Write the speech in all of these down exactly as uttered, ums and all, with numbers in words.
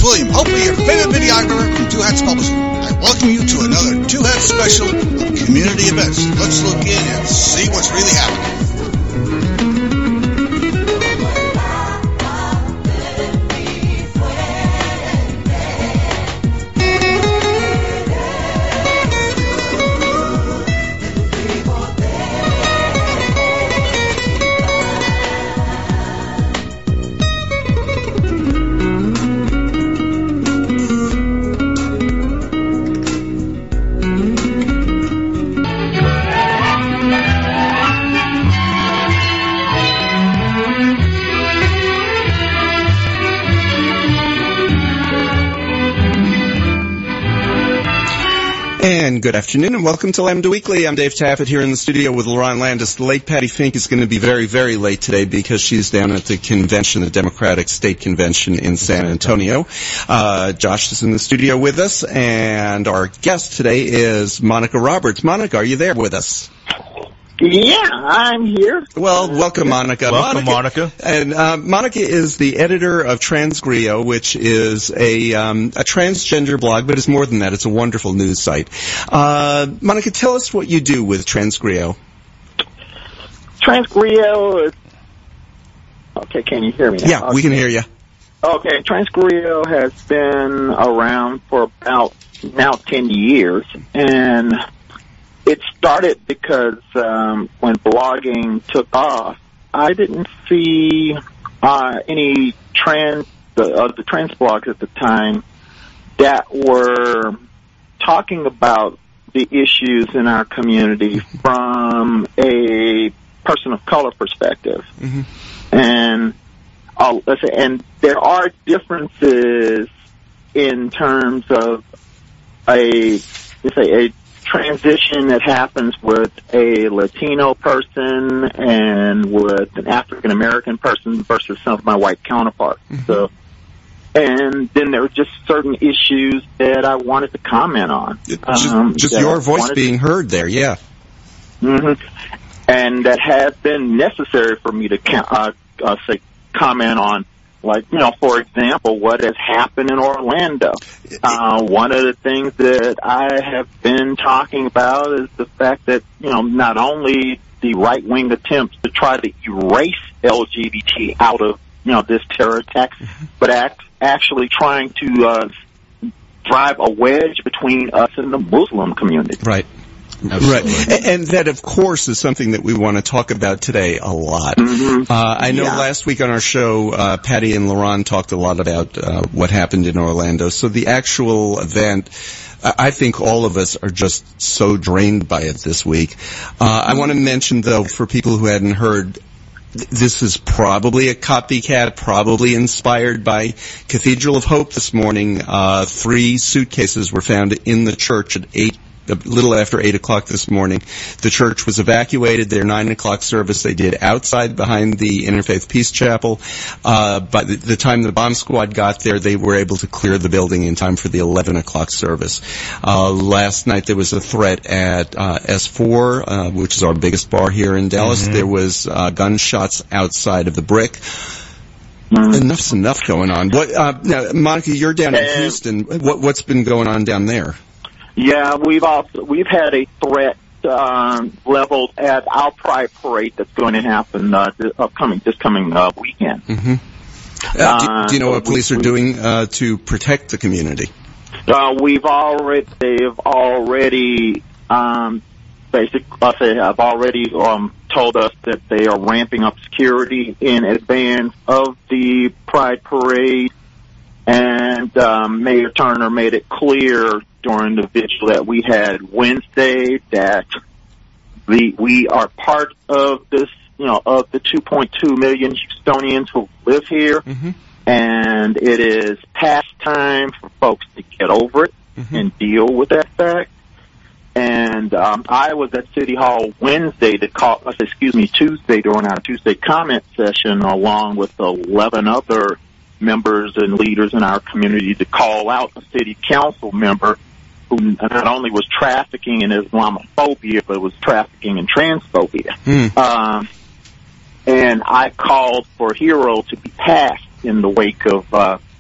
William Hopey, your favorite videographer from Two Hats Publishing. I welcome you to another Two Hats special of community events. Let's look in and see what's really happening. And good afternoon, and welcome to Lambda Weekly. I'm Dave Taffet here in the studio with LaRon Landis. The late Patty Fink is going to be very, very late today because she's down at the convention, the Democratic State Convention in San Antonio. Uh, Josh is in the studio with us, and our guest today is Monica Roberts. Monica, are you there with us? Yeah, I'm here. Well, welcome, Monica. Welcome, Monica. Monica. And uh, Monica is the editor of Transgrio, which is a um, a transgender blog, but it's more than that. It's a wonderful news site. Uh, Monica, tell us what you do with Transgrio. Transgrio is... Okay, can you hear me now? Yeah, okay. We can hear you. Okay, Transgrio has been around for about now ten years, and it started because um, when blogging took off, I didn't see uh, any trans the, uh, the trans blogs at the time that were talking about the issues in our community from a person of color perspective, mm-hmm. and uh, let's say, and there are differences in terms of a let's say a transition that happens with a Latino person and with an African American person versus some of my white counterparts. Mm-hmm. So, and then there were just certain issues that I wanted to comment on. Just, um, just your voice being to, heard there, yeah. Mm-hmm. And that has been necessary for me to uh, uh, say comment on. Like, you know, for example, what has happened in Orlando. Uh, one of the things that I have been talking about is the fact that, you know, not only the right-wing attempts to try to erase L G B T out of, you know, this terror attack, mm-hmm. but act, actually trying to uh, drive a wedge between us and the Muslim community. Right. Absolutely. Right. And that, of course, is something that we want to talk about today a lot. Mm-hmm. Uh, I know yeah. last week on our show, uh, Patty and LaRon talked a lot about uh, what happened in Orlando. So the actual event, I think all of us are just so drained by it this week. Uh, I want to mention, though, for people who hadn't heard, this is probably a copycat, probably inspired by Cathedral of Hope this morning. Uh, three suitcases were found in the church at eight a little after eight o'clock this morning. The church was evacuated. Their nine o'clock service they did outside behind the Interfaith Peace Chapel. Uh, by the, the time the bomb squad got there, they were able to clear the building in time for the eleven o'clock service. Uh, last night there was a threat at uh, S four, uh, which is our biggest bar here in Dallas. Mm-hmm. There was uh, gunshots outside of the Brick. Mm-hmm. Enough's enough going on. What, uh, now, Monica, you're down in Houston. What, what's been going on down there? Yeah, we've also we've had a threat um, leveled at our Pride Parade that's going to happen uh, this upcoming this coming uh, weekend. Mm-hmm. Uh, do, do you know what police are doing uh, to protect the community? Uh, we've already they've already um, basically I say have already um, told us that they are ramping up security in advance of the Pride Parade, and um, Mayor Turner made it clear during the vigil that we had Wednesday that the, we are part of this, you know, of the two point two million Houstonians who live here, mm-hmm. and it is past time for folks to get over it mm-hmm. and deal with that fact. And um, I was at City Hall Wednesday to call, excuse me, Tuesday during our Tuesday comment session, along with eleven other members and leaders in our community, to call out a city council member who not only was trafficking in Islamophobia, but was trafficking in transphobia. Mm. Um, and I called for HERO to be passed in the wake of, uh,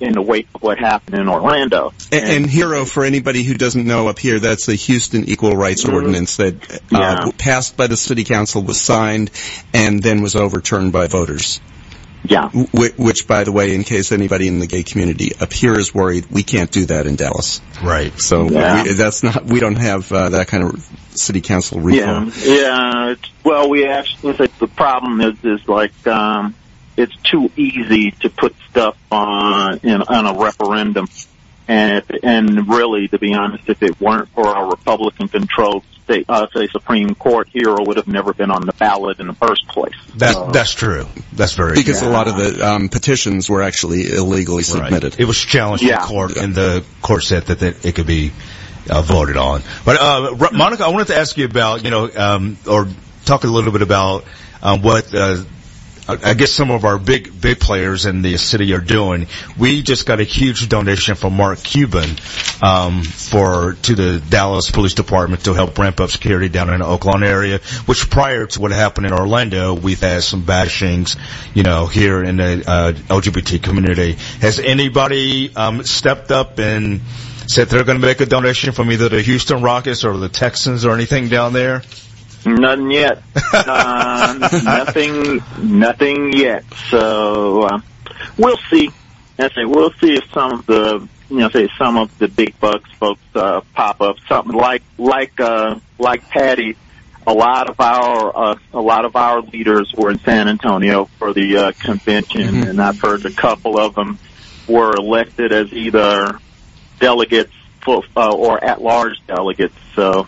in the wake of what happened in Orlando. And, and Hero, for anybody who doesn't know up here, that's the Houston Equal Rights mm-hmm. Ordinance that uh, yeah. passed by the City Council, was signed, and then was overturned by voters. Yeah. Which, which, by the way, in case anybody in the gay community up here is worried, we can't do that in Dallas. Right. So yeah. we, that's not. We don't have uh, that kind of City Council reform. Yeah. Yeah. It's, well, we actually the problem is is like um, it's too easy to put stuff on in on a referendum, and if, and really, to be honest, if it weren't for our Republican-controlled state, uh, say Supreme Court, Hero would have never been on the ballot in the first place. That's so, that's true. That's very because true. a lot of the um, petitions were actually illegally submitted. Right. It was challenged yeah. in court, and the court said that, that it could be uh, voted on. But uh, Monica, I wanted to ask you about, you know, um, or talk a little bit about um, what. Uh, I guess some of our big, big players in the city are doing. We just got a huge donation from Mark Cuban, um, for, to the Dallas Police Department to help ramp up security down in the Oakland area, which prior to what happened in Orlando, we've had some bashings, you know, here in the, uh, L G B T community. Has anybody, um, stepped up and said they're going to make a donation from either the Houston Rockets or the Texans or anything down there? Nothing yet. uh, nothing, nothing yet. So uh, we'll see. I say we'll see if some of the, you know, say some of the big bucks folks uh, pop up. Something like like uh, like Patty. A lot of our uh, a lot of our leaders were in San Antonio for the uh, convention, mm-hmm. and I've heard a couple of them were elected as either delegates for, uh, or at-large delegates. So.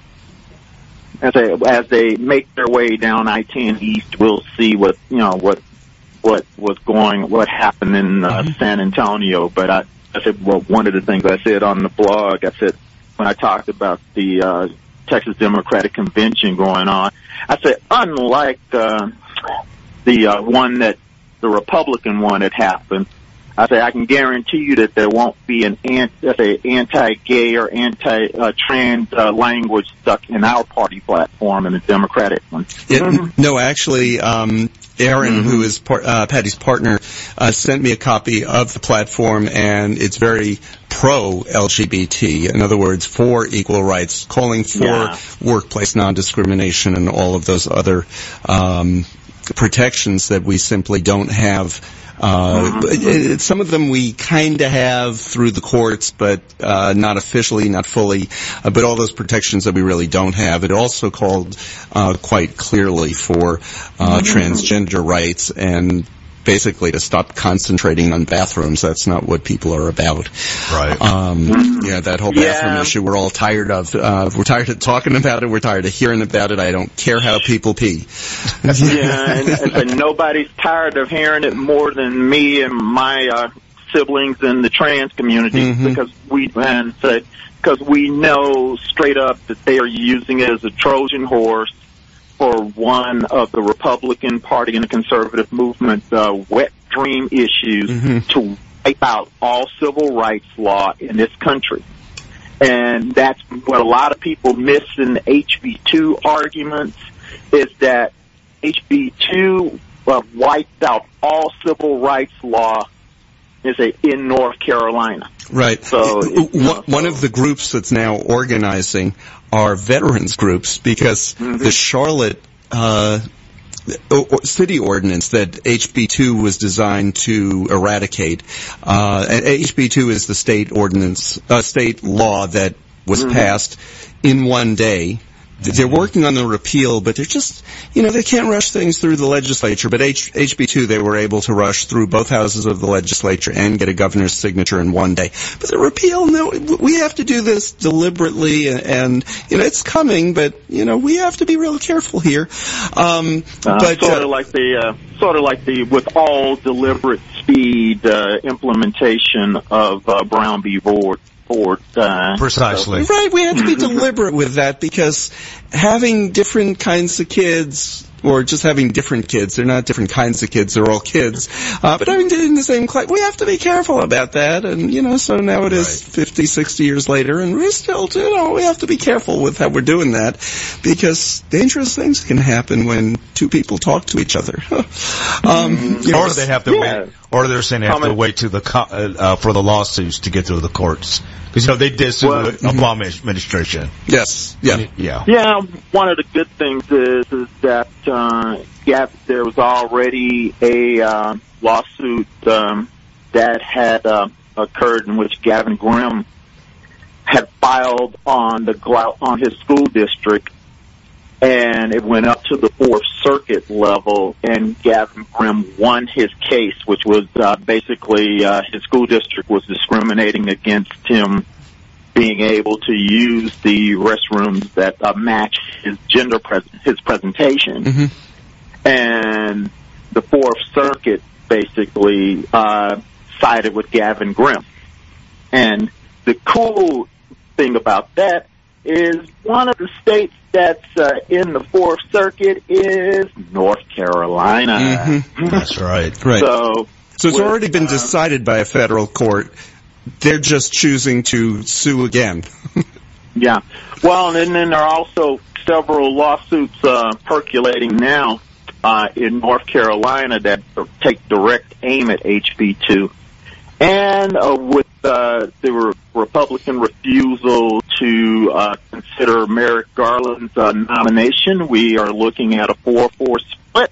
As they as they make their way down I ten East, we'll see what you know what what was going what happened in uh, mm-hmm. San Antonio. But I, I said, well, one of the things I said on the blog, I said when I talked about the uh, Texas Democratic Convention going on, I said unlike uh, the uh, one that the Republican one had happened, I say I can guarantee you that there won't be an anti, anti-gay or anti-trans uh, language stuck in our party platform in the Democratic one. It, mm-hmm. No, actually, um, Aaron, mm-hmm. who is par- uh, Patty's partner, uh, sent me a copy of the platform, and it's very pro-L G B T. In other words, for equal rights, calling for yeah. workplace non-discrimination and all of those other um, protections that we simply don't have. Uh, mm-hmm. Some of them we kind of have through the courts, but uh, not officially, not fully. Uh, but all those protections that we really don't have. It also called uh, quite clearly for uh, mm-hmm. transgender rights and basically to stop concentrating on bathrooms. That's not what people are about. Right. Um, yeah, that whole bathroom yeah. issue we're all tired of. Uh, we're tired of talking about it. We're tired of hearing about it. I don't care how people pee. yeah, and, and nobody's tired of hearing it more than me and my uh, siblings in the trans community mm-hmm. because we and say because we know straight up that they are using it as a Trojan horse for one of the Republican Party and the conservative movement uh, wet dream issues mm-hmm. to wipe out all civil rights law in this country. And that's what a lot of people miss in the H B two arguments is that H B two uh, wiped out all civil rights law is a, in North Carolina. Right. So one, know, one so. of the groups that's now organizing are veterans groups because mm-hmm. the Charlotte uh, city ordinance that H B two was designed to eradicate. Uh, and H B two is the state ordinance, uh, state law that was mm-hmm. passed in one day. They're working on the repeal, but they're just, you know, they can't rush things through the legislature. But H- HB2, they were able to rush through both houses of the legislature and get a governor's signature in one day. But the repeal, no, we have to do this deliberately, and, and you know, it's coming, but, you know, we have to be real careful here. Um, uh, but, sort uh, of like the, uh, sort of like the, with all deliberate speed, uh, implementation of, uh, Brown v. Board. Board, uh, Precisely. So. Right, we have to be deliberate with that because having different kinds of kids, or just having different kids, they're not different kinds of kids, they're all kids, uh, but having in the same class, we have to be careful about that, and, you know, so now it is right. fifty, sixty years later, and we're still, you know, we have to be careful with how we're doing that, because dangerous things can happen when two people talk to each other. um, you know, or they have to yeah. wait. Or they're saying they have to wait to the co- uh, for the lawsuits to get through the courts. Because, you know, they did sue well, the Obama administration. Yes. Yeah. Yeah. Yeah. One of the good things is, is that, uh, yeah, there was already a, uh, lawsuit, um, that had, uh, occurred in which Gavin Grimm had filed on the, on his school district. And it went up to the Fourth Circuit level, and Gavin Grimm won his case, which was uh, basically uh, his school district was discriminating against him being able to use the restrooms that uh, match his gender, pres- his presentation. Mm-hmm. And the Fourth Circuit basically uh, sided with Gavin Grimm. And the cool thing about that is one of the states that's uh, in the Fourth Circuit is North Carolina. Mm-hmm. That's right. Right. So, so it's with, already been uh, decided by a federal court. They're just choosing to sue again. Yeah. Well, and then there are also several lawsuits uh, percolating now uh, in North Carolina that take direct aim at H B two. And uh, with uh, the re- Republican refusal to uh, consider Merrick Garland's uh, nomination, we are looking at a four four split.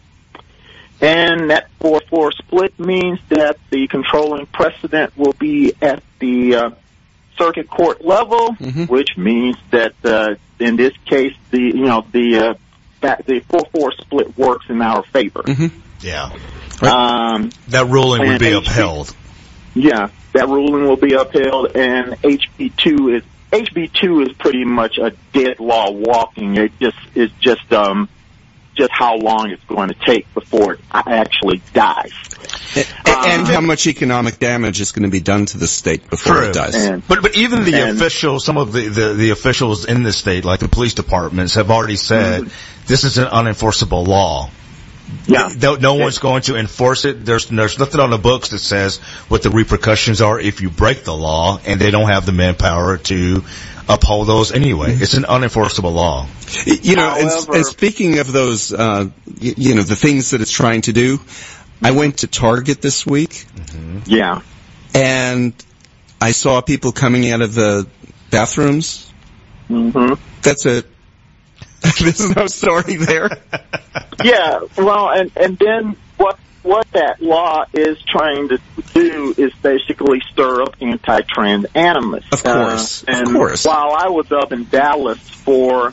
And that four four split means that the controlling precedent will be at the uh, circuit court level, mm-hmm. which means that uh, in this case, the you know the uh, that the four four split works in our favor. Mm-hmm. Yeah. Um, that ruling would be H B, upheld. Yeah, that ruling will be upheld, and H B two is H B two is pretty much a dead law walking. It just is just um just how long it's going to take before it actually dies. And, um, and how much economic damage is going to be done to the state before true. it does. And, but but even the and, officials, some of the, the, the officials in the state, like the police departments, have already said mm-hmm. this is an unenforceable law. Yeah. No, no one's going to enforce it. There's there's nothing on the books that says what the repercussions are if you break the law, and they don't have the manpower to uphold those anyway. It's an unenforceable law. You know, However, and, and speaking of those, uh, you, you know, the things that it's trying to do, I went to Target this week. Mm-hmm. Yeah. And I saw people coming out of the bathrooms. Mm-hmm. That's it. There's no story there. Yeah, well, and and then what what that law is trying to do is basically stir up anti-trans animus. Of course, uh, and of course. While I was up in Dallas for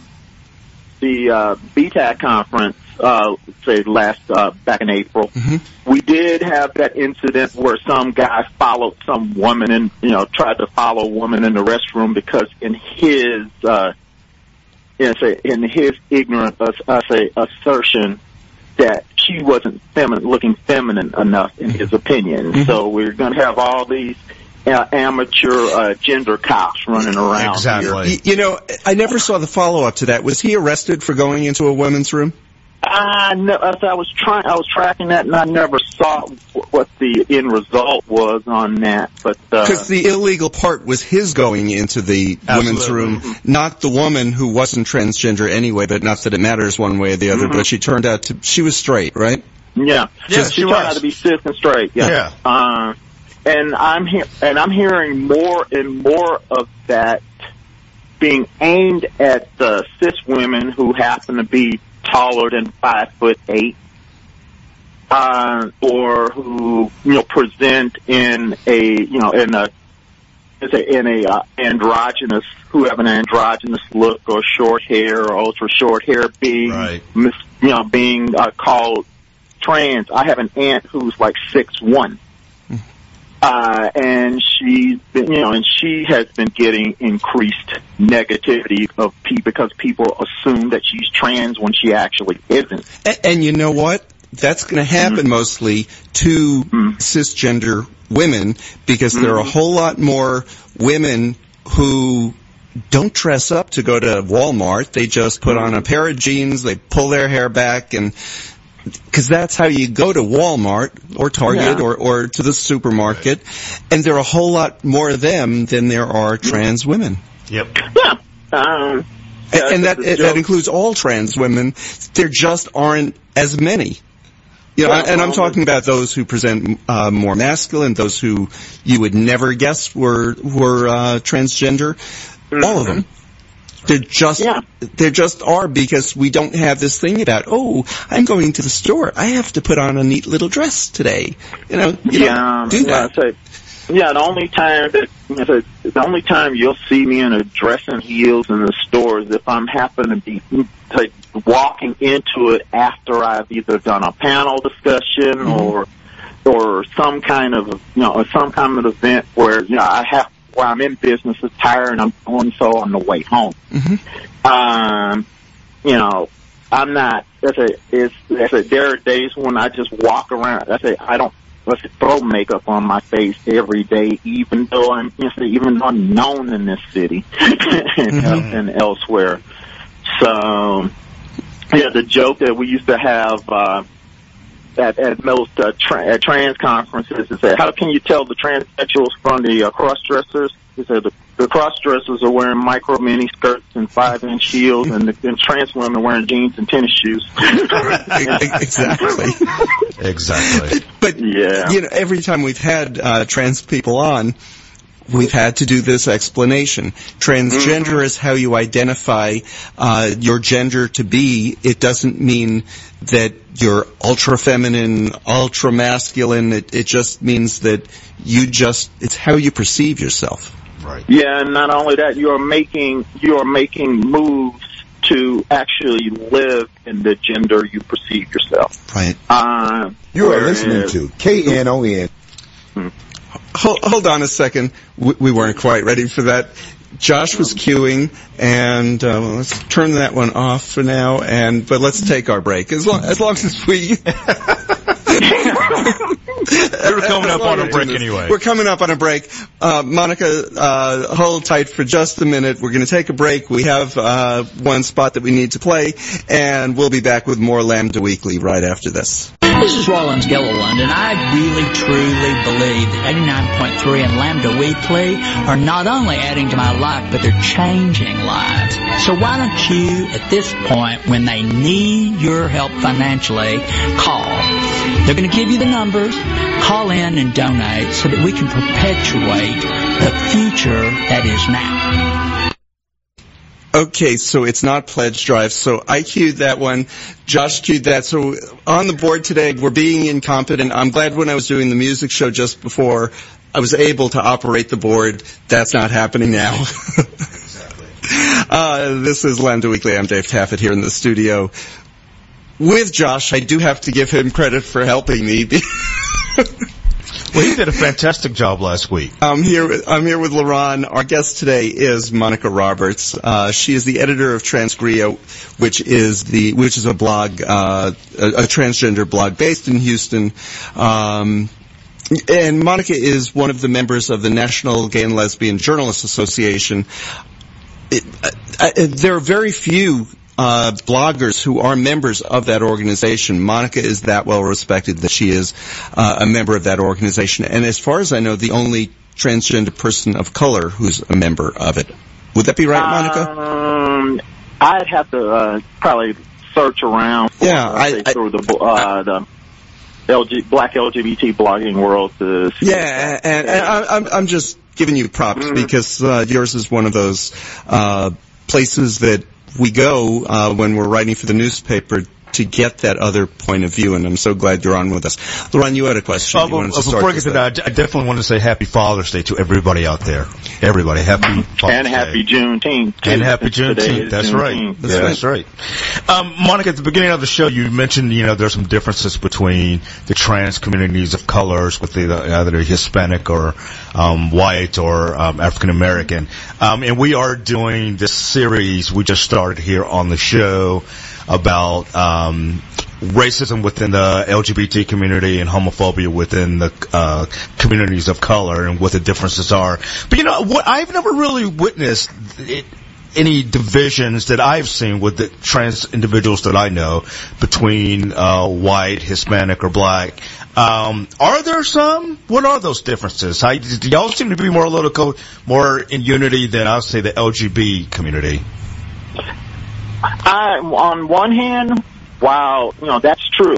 the uh, B T A C conference, uh, say last uh, back in April, mm-hmm. we did have that incident where some guy followed some woman and you know tried to follow a woman in the restroom because in his uh, in his ignorant uh, uh, say, assertion that she wasn't feminine, looking feminine enough in his opinion. Mm-hmm. So we're going to have all these uh, amateur uh, gender cops running around exactly. here. You know, I never saw the follow-up to that. Was he arrested for going into a women's room? I, ne- I was trying, I was tracking that, and I never saw what the end result was on that. But because uh, the illegal part was his going into the Absolutely. women's room, not the woman who wasn't transgender anyway. But not that it matters one way or the other. Mm-hmm. But she turned out to she was straight, right? Yeah, yeah, she, she turned was. out to be cis and straight. Yeah, yeah. Uh, and I'm he- and I'm hearing more and more of that being aimed at the cis women who happen to be taller than five foot eight, uh, or who you know present in a you know in a in a uh, androgynous who have an androgynous look or short hair or ultra short hair being right. mis, you know being uh, called trans. I have an aunt who's like six one. Uh, and she's been, you know, and she has been getting increased negativity of people because people assume that she's trans when she actually isn't. And, and you know what? That's going to happen mm-hmm. mostly to mm-hmm. cisgender women because mm-hmm. there are a whole lot more women who don't dress up to go to Walmart. They just put on a pair of jeans, they pull their hair back, and because that's how you go to Walmart or Target yeah. or, or to the supermarket. And there are a whole lot more of them than there are trans women. Yep. Yeah. Um, and, and that that includes all trans women. There just aren't as many. You know, and I'm talking about those who present uh, more masculine, those who you would never guess were were uh, transgender. Mm-hmm. All of them. They're just yeah. they just are, because we don't have this thing about, oh, I'm going to the store, I have to put on a neat little dress today. You know, you yeah, do that. Yeah, so, yeah, the only time that so the only time you'll see me in a dress and heels in the store is if I'm happen to be like, walking into it after I've either done a panel discussion mm-hmm. or or some kind of you know some kind of event where you know I have where I'm in business attire and I'm doing so on the way home. Mm-hmm. Um, you know, I'm not. That's a. It's. That's a. There are days when I just walk around. That's a. I don't. Let's throw makeup on my face every day, even though I'm. You know, even though I'm known in this city and, mm-hmm. and elsewhere. So. Yeah, the joke that we used to have uh, at at most uh, tra- at trans conferences is that how can you tell the transsexuals from the uh, cross-dressers? He said the, the cross-dressers are wearing micro mini skirts and five-inch heels, and the and trans women are wearing jeans and tennis shoes. Exactly. Exactly. But yeah, you know, every time we've had uh, trans people on, we've had to do this explanation. Transgender mm-hmm. is how you identify uh, your gender to be. It doesn't mean that you're ultra-feminine, ultra-masculine. It, it just means that you just, it's how you perceive yourself. Right. Yeah, and not only that, you are making, you are making moves to actually live in the gender you perceive yourself. Right. Uh, you are listening to K N O N. Hmm. Hold, hold on a second. We, we weren't quite ready for that. Josh was cueing, and uh, well, let's turn that one off for now. And but let's take our break as long as long as we. We're coming up on a break anyway. We're coming up on a break. Uh, Monica, uh, hold tight for just a minute. We're going to take a break. We have uh, one spot that we need to play, and we'll be back with more Lambda Weekly right after this. This is Rollins Gilliland, and I really, truly believe that eighty-nine point three and Lambda Weekly are not only adding to my life, but they're changing lives. So why don't you, at this point, when they need your help financially, call. They're going to give you the numbers. Call in and donate so that we can perpetuate the future that is now. Okay, so it's not Pledge Drive. So I cued that one. Josh cued that. So on the board today, we're being incompetent. I'm glad when I was doing the music show just before, I was able to operate the board. That's not happening now. Exactly. uh, this is Lambda Weekly. I'm Dave Taffet here in the studio with Josh. I do have to give him credit for helping me. Well, he did a fantastic job last week. I'm here with, I'm here with LaRon. Our guest today is Monica Roberts. Uh, she is the editor of Transgria, which is the, which is a blog, uh, a, a transgender blog based in Houston. Um, and Monica is one of the members of the National Gay and Lesbian Journalists Association. It, uh, uh, there are very few Uh, bloggers who are members of that organization. Monica is that well respected that she is uh, a member of that organization. And as far as I know, the only transgender person of color who's a member of it. Would that be right, Monica? Um, I'd have to uh, probably search around for, yeah, uh, I, I, through the, uh, the L G, Black L G B T blogging world to see. Yeah, and, and I, I'm, I'm just giving you props mm-hmm. because uh, yours is one of those uh, places that we go uh, when we're writing for the newspaper to get that other point of view, and I'm so glad you're on with us. LaRon, you had a question. Uh, you well, wanted to before I get to that, I definitely want to say Happy Father's Day to everybody out there. Everybody, Happy Father's and Happy Day. Juneteenth. And Happy Juneteenth. That's Juneteenth. right. That's, yeah, that's right. Um, Monica, at the beginning of the show, you mentioned, you know, there's some differences between the trans communities of colors with the, either Hispanic or um, white or um, African American. Um, and we are doing this series we just started here on the show about um, racism within the L G B T community and homophobia within the uh, communities of color and what the differences are. But, you know, what I've never really witnessed it, any divisions that I've seen with the trans individuals that I know between uh, white, Hispanic, or black. Um, are there some? What are those differences? How, do y'all seem to be more political, more in unity than I would say the L G B T community? I, on one hand, while, you know, that's true,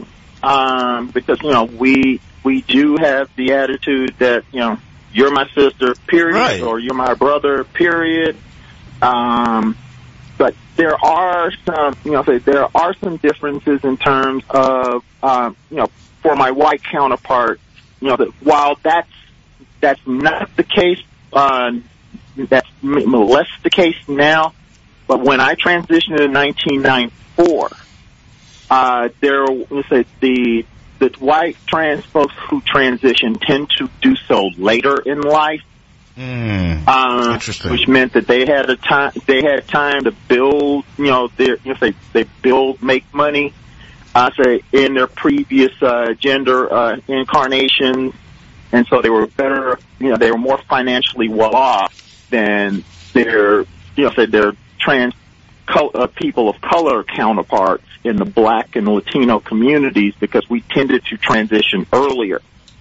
um, because, you know, we, we do have the attitude that, you know, you're my sister, period, right. or you're my brother, period. Um, but there are some, you know, say there are some differences in terms of, um, you know, for my white counterpart, you know, that while that's, that's not the case, uh, that's less the case now, but when I transitioned in nineteen ninety-four, uh, there, let's say the, the white trans folks who transition tend to do so later in life. Mm, uh, interesting. Which meant that they had a time, they had time to build, you know, their, you know, say they build, make money, uh, say in their previous, uh, gender, uh, incarnations. And so they were better, you know, they were more financially well off than their, you know, say their trans co- uh, people of color counterparts in the Black and Latino communities, because we tended to transition earlier.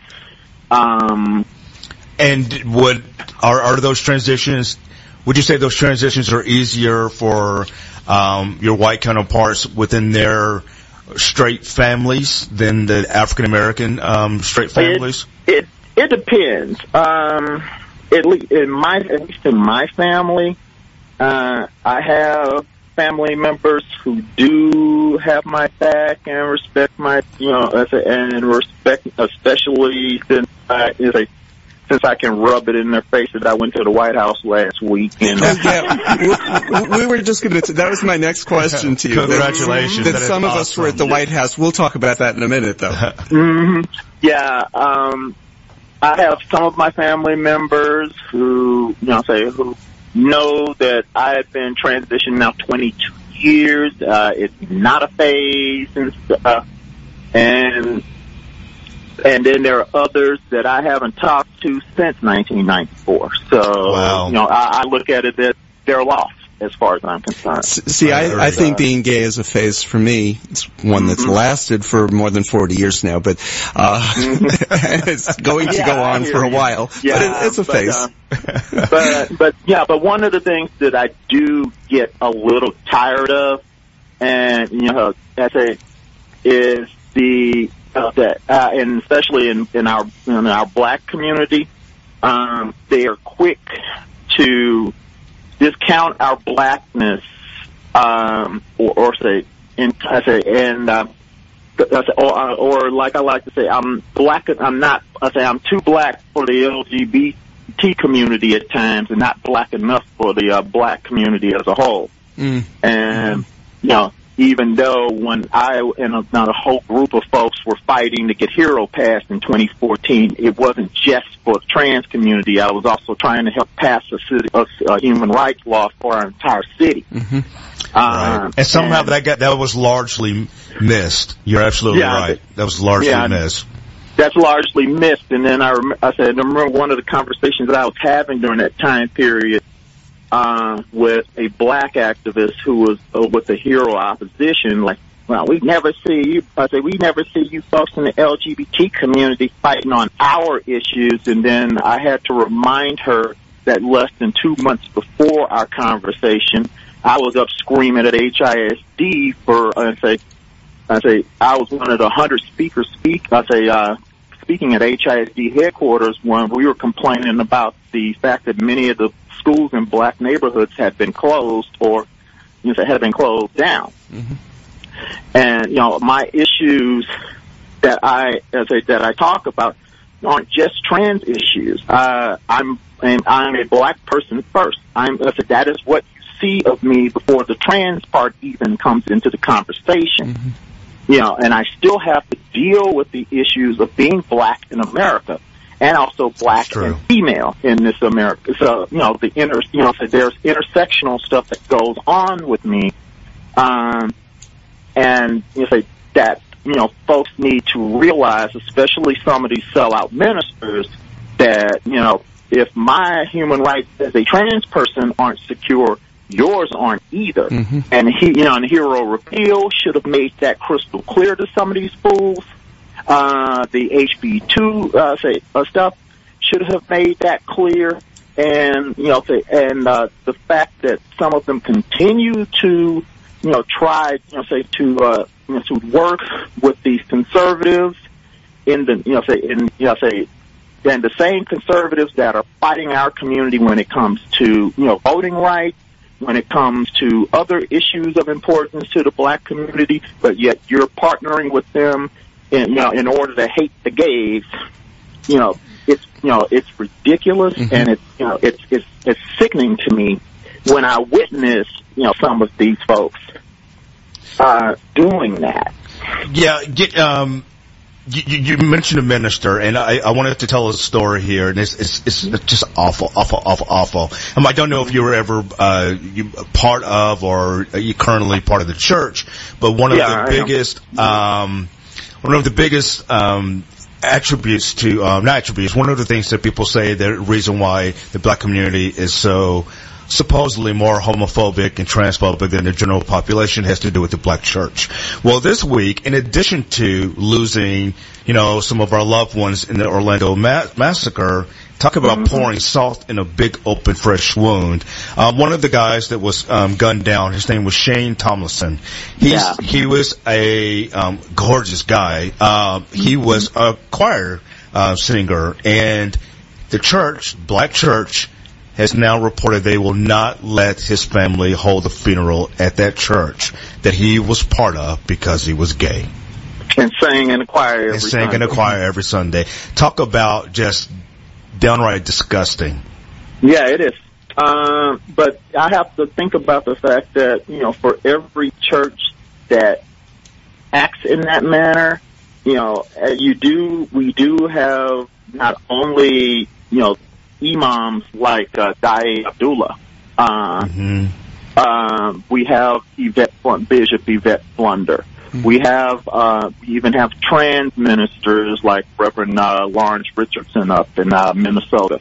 Um, and would are are those transitions? Would you say those transitions are easier for um, your white counterparts within their straight families than the African American um, straight families? It, it it depends. Um, at least in my at least in my family, uh, I have family members who do have my back and respect my, you know, and respect, especially since I, since I can rub it in their face that I went to the White House last week. And yeah, we, we were just going to. That was my next question to you. Congratulations! That, that, that some of awesome. us were at the White House. We'll talk about that in a minute, though. mm-hmm. Yeah, um, I have some of my family members who, you know, say who. know that I have been transitioned now twenty-two years. Uh, it's not a phase and stuff. And, and then there are others that I haven't talked to since nineteen ninety-four. So, wow. you know, I, I look at it that they're lost as far as I'm concerned. See, I, I think being gay is a phase for me. It's one that's mm-hmm. lasted for more than forty years now, but uh, mm-hmm. it's going to yeah, go on for a you. while. Yeah, but it, it's a but, phase. Uh, but, but, yeah, but one of the things that I do get a little tired of, and, you know, I say, is the, uh, that, uh, and especially in, in our, in our black community, um, they are quick to discount our blackness, um, or, or say, in, I say, and, uh, I say, or, or like I like to say, I'm black, I'm not, I say I'm too black for the L G B T community at times and not black enough for the uh, black community as a whole. Mm. And, you know, even though when I and a, not a whole group of folks were fighting to get HERO passed in twenty fourteen, it wasn't just for the trans community. I was also trying to help pass a, city, a, a human rights law for our entire city. Mm-hmm. Uh, right. And somehow and, that got that was largely missed. You're absolutely yeah, right. That was largely yeah, missed. That's largely missed. And then I, rem- I said, I remember one of the conversations that I was having during that time period uh, with a black activist who was uh, with the HERO opposition. Like, well, we never see you. I said, we never see you folks in the L G B T community fighting on our issues. And then I had to remind her that less than two months before our conversation, I was up screaming at H I S D for, I say, I say, I was one of the hundred speakers speak, I say, uh, speaking at H I S D headquarters when we were complaining about the fact that many of the schools in black neighborhoods had been closed or, you know, had been closed down. Mm-hmm. And, you know, my issues that I, as I, that I talk about aren't just trans issues. Uh, I'm, and I'm a black person first. I'm, I said, that is what you see of me before the trans part even comes into the conversation. Mm-hmm. You know, and I still have to deal with the issues of being black in America and also black and female in this America. So, you know, the inter, you know, so there's intersectional stuff that goes on with me. Um, and you know, that, you know, folks need to realize, especially some of these sellout ministers, that, you know, if my human rights as a trans person aren't secure, yours aren't either. Mm-hmm. And he, you know, and HERO repeal should have made that crystal clear to some of these fools. Uh, the H B two, uh, say, uh, stuff should have made that clear. And, you know, say, and, uh, the fact that some of them continue to, you know, try, you know, say, to, uh, know, to work with these conservatives in the, you know, say, in, you know, say, and the same conservatives that are fighting our community when it comes to, you know, voting rights, when it comes to other issues of importance to the black community, but yet you're partnering with them in, you know, in order to hate the gays. You know, it's, you know, it's ridiculous, mm-hmm. and it's, you know, it's, it's, it's sickening to me when I witness, you know, some of these folks, uh, doing that. Yeah, get, um, You, you mentioned a minister, and I, I wanted to tell a story here, and it's, it's, it's just awful, awful, awful, awful. Um, I don't know if you were ever uh, you, part of or are you currently part of the church, but one of yeah, the biggest, um, one of the biggest um, attributes to, um, not attributes, one of the things that people say the reason why the black community is so supposedly more homophobic and transphobic than the general population has to do with the black church. Well, this week, in addition to losing, you know, some of our loved ones in the Orlando ma- massacre, talk about mm-hmm. pouring salt in a big open fresh wound. Um, one of the guys that was um, gunned down, his name was Shane Tomlinson. He's, yeah. He was a um, gorgeous guy. Um, he mm-hmm. was a choir uh, singer, and the church, black church, has now reported they will not let his family hold a funeral at that church that he was part of because he was gay. And sang in the choir every And sang Sunday. in the choir every Sunday. Talk about just downright disgusting. Yeah, it is. Uh, but I have to think about the fact that, you know, for every church that acts in that manner, you know, you do, we do have not only, you know, imams like uh, Dae Abdullah. Uh, mm-hmm. uh, we have Yvette, Bishop Yvette Blunder. Mm-hmm. We have, uh, we even have trans ministers like Reverend uh, Lawrence Richardson up in uh, Minnesota.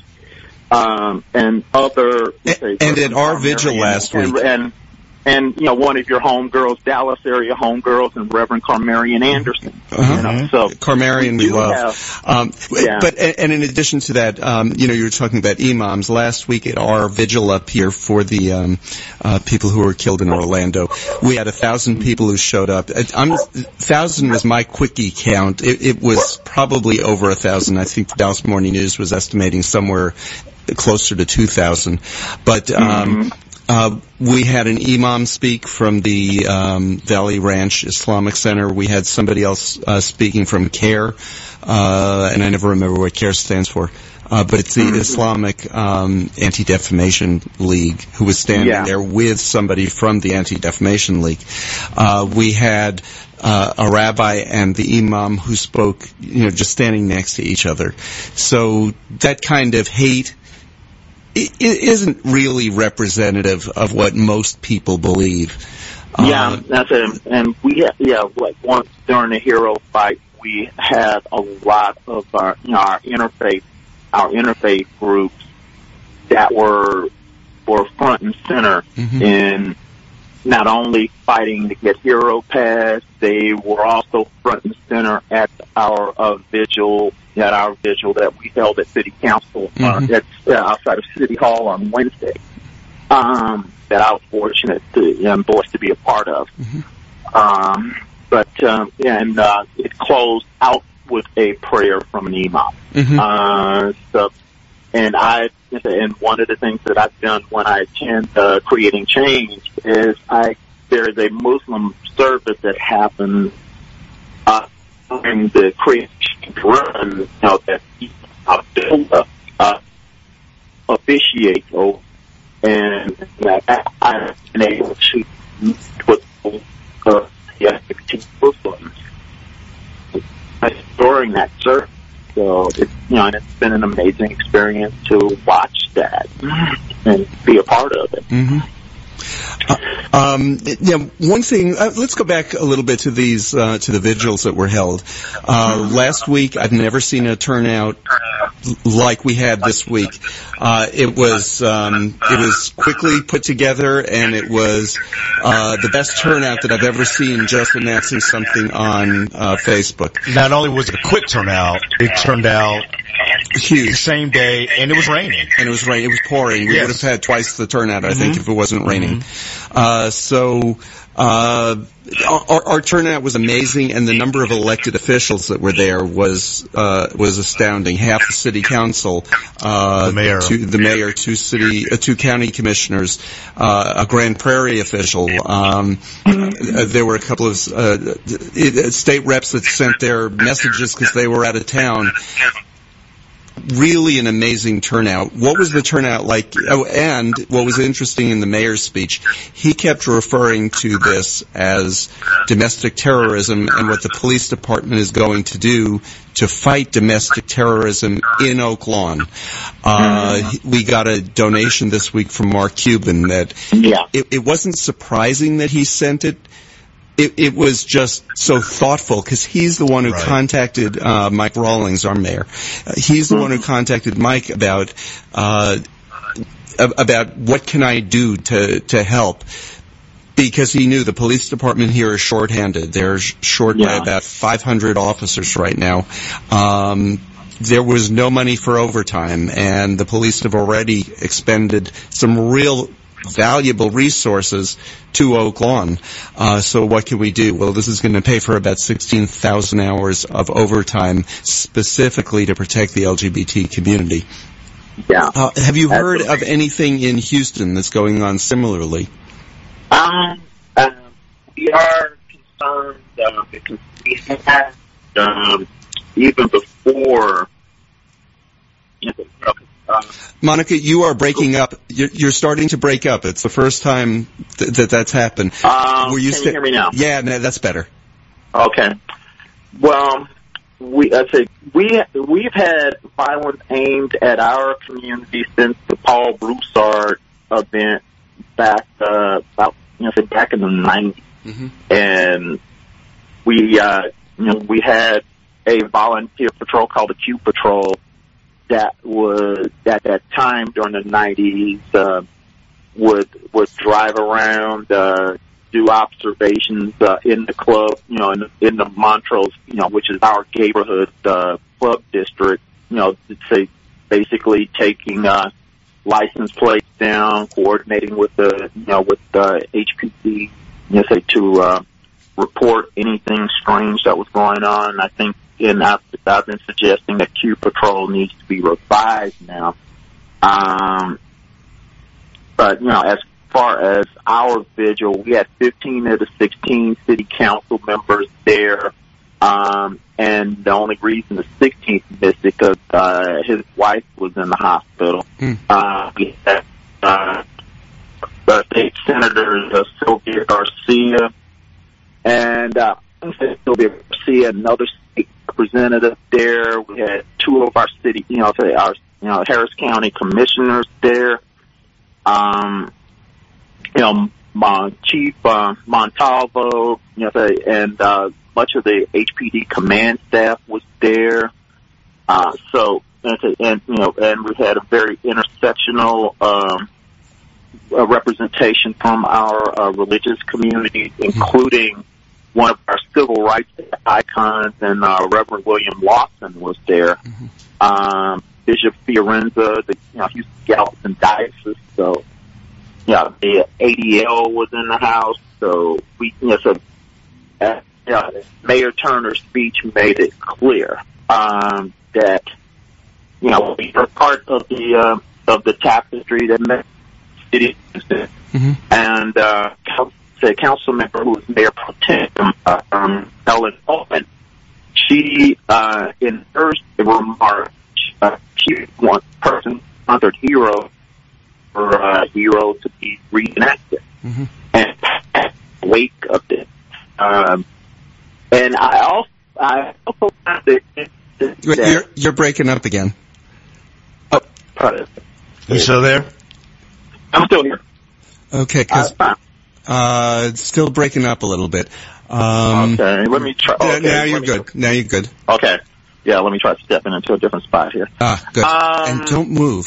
Um, and other... And, say, and at our vigil last and, week... And, and, you know, one of your homegirls, Dallas area homegirls, and Reverend Carmarian Anderson. Uh-huh. You know, so Carmarian we love. Have, um, yeah. But, and in addition to that, um, you know, you were talking about imams. Last week at our vigil up here for the um, uh, people who were killed in Orlando, we had a thousand people who showed up. I'm, thousand was my quickie count. It, it was probably over a thousand. I think the Dallas Morning News was estimating somewhere closer to two thousand. But... Um, mm-hmm. Uh, we had an imam speak from the um, Valley Ranch Islamic Center. We had somebody else uh, speaking from CARE, uh, and I never remember what CARE stands for. Uh, but it's the mm-hmm. Islamic um, Anti-Defamation League, who was standing yeah. there with somebody from the Anti-Defamation League. Uh, we had uh, a rabbi and the imam who spoke, you know, just standing next to each other. So that kind of hate it isn't really representative of what most people believe. Yeah, uh, that's it. And we, yeah, like once during the hero fight, we had a lot of our, you know, our interfaith, our interfaith groups that were were front and center mm-hmm. in not only fighting to get hero pass, they were also front and center at our uh, vigil. At our vigil that we held at City Council, mm-hmm. uh, at, uh, outside of City Hall on Wednesday, um, that I was fortunate to, and blessed to be a part of. Mm-hmm. Um, but, um, and, uh, it closed out with a prayer from an imam. Mm-hmm. Uh, so, and I, and one of the things that I've done when I attend, uh, Creating Change is I, there is a Muslim service that happens, uh, in the creation run, you know, that Abdullah uh, officiates over, and that I've been able to put uh, the Muslims during that service. So it's, you know, and it's been an amazing experience to watch that and be a part of it. Mm-hmm. Uh, um, yeah, one thing, uh, let's go back a little bit to these, uh, to the vigils that were held. Uh, last week, I've never seen a turnout like we had this week. Uh, it was, um, it was quickly put together, and it was, uh, the best turnout that I've ever seen just announcing something on, uh, Facebook. Not only was it a quick turnout, it turned out Huge. Same day, and it was raining. And it was raining. It was pouring. We Yes. would have had twice the turnout, I think, Mhm. if it wasn't raining. Uh, so, uh, our, our turnout was amazing, and the number of elected officials that were there was, uh, was astounding. Half the city council, uh, The mayor. two, the mayor, two city, uh, two county commissioners, uh, a Grand Prairie official, um, uh, there were a couple of, uh, state reps that sent their messages because they were out of town. Really an amazing turnout. What was the turnout like? Oh, and what was interesting in the mayor's speech, he kept referring to this as domestic terrorism and what the police department is going to do to fight domestic terrorism in Oak Lawn. Uh, we got a donation this week from Mark Cuban that Yeah. it, it wasn't surprising that he sent it. It, it was just so thoughtful because he's the one who Right. contacted uh, Mike Rawlings, our mayor. Uh, he's the one who contacted Mike about uh, ab- about what can I do to to help, because he knew the police department here is shorthanded. They're sh- short by Yeah. about five hundred officers right now. Um, there was no money for overtime, and the police have already expended some real valuable resources to Oak Lawn. Uh, so what can we do? Well, this is going to pay for about sixteen thousand hours of overtime specifically to protect the L G B T community. Yeah. Uh, have you heard Absolutely. of anything in Houston that's going on similarly? Um, uh, we are concerned uh, because we had, um, even before, you know, uh, Monica, you are breaking up. You're, you're starting to break up. It's the first time th- that that's happened. um, Were you can sta- you hear me now? Yeah, no, that's better. Okay. Well, we I say we we've had violence aimed at our community since the Paul Broussard event back uh, about you know say back in the nineties, Mm-hmm. and we uh, you know we had a volunteer patrol called the Q Patrol that was at that time during the nineties uh, would would drive around, uh, do observations uh, in the club, you know, in the, in the Montrose, you know, which is our neighborhood uh, club district, you know, to say basically taking uh, license plates down, coordinating with the you know with the H P D, you know, say to uh, report anything strange that was going on. And I think. And I've, I've been suggesting that Q Patrol needs to be revised now. Um, but, you know, as far as our vigil, we had fifteen of the sixteen city council members there. Um, and the only reason the sixteenth missed it because uh, his wife was in the hospital. Mm. Uh, we had uh, the state senators, uh, Sylvia Garcia, and uh, Sylvia Garcia, another state representative there. We had two of our city, you know, say our, you know, Harris County commissioners there. Um, you know, my Chief uh, Montalvo, you know, say, and uh, much of the H P D command staff was there. Uh, so, and, and you know, and we had a very intersectional um, uh, representation from our uh, religious community, including one of our civil rights icons, and uh, Reverend William Lawson was there. Mm-hmm. Um, Bishop Fiorenza, the you know, Houston Gallatin Diocese. So, yeah, the A D L was in the house. So we, you know, so uh, you know, Mayor Turner's speech made it clear um, that you know we are part of the uh, of the tapestry that makes the city, mm-hmm. and uh, the council member who was Mayor Pro Tem, uh, um, Ellen Altman, she, uh, in her remarks, uh, she wants person sponsored hero for a uh, hero to be reenacted. Mm-hmm. And wake of this. Um, and I also, I also found it. Wait, you're, you're breaking up again. Oh, pardon. You still there? I'm still here. Okay, because uh, uh, it's still breaking up a little bit. Um, okay, let me try. Okay, now you're good. Try. Now you're good. Okay. Yeah, let me try stepping into a different spot here. Ah, good. Um, and don't move.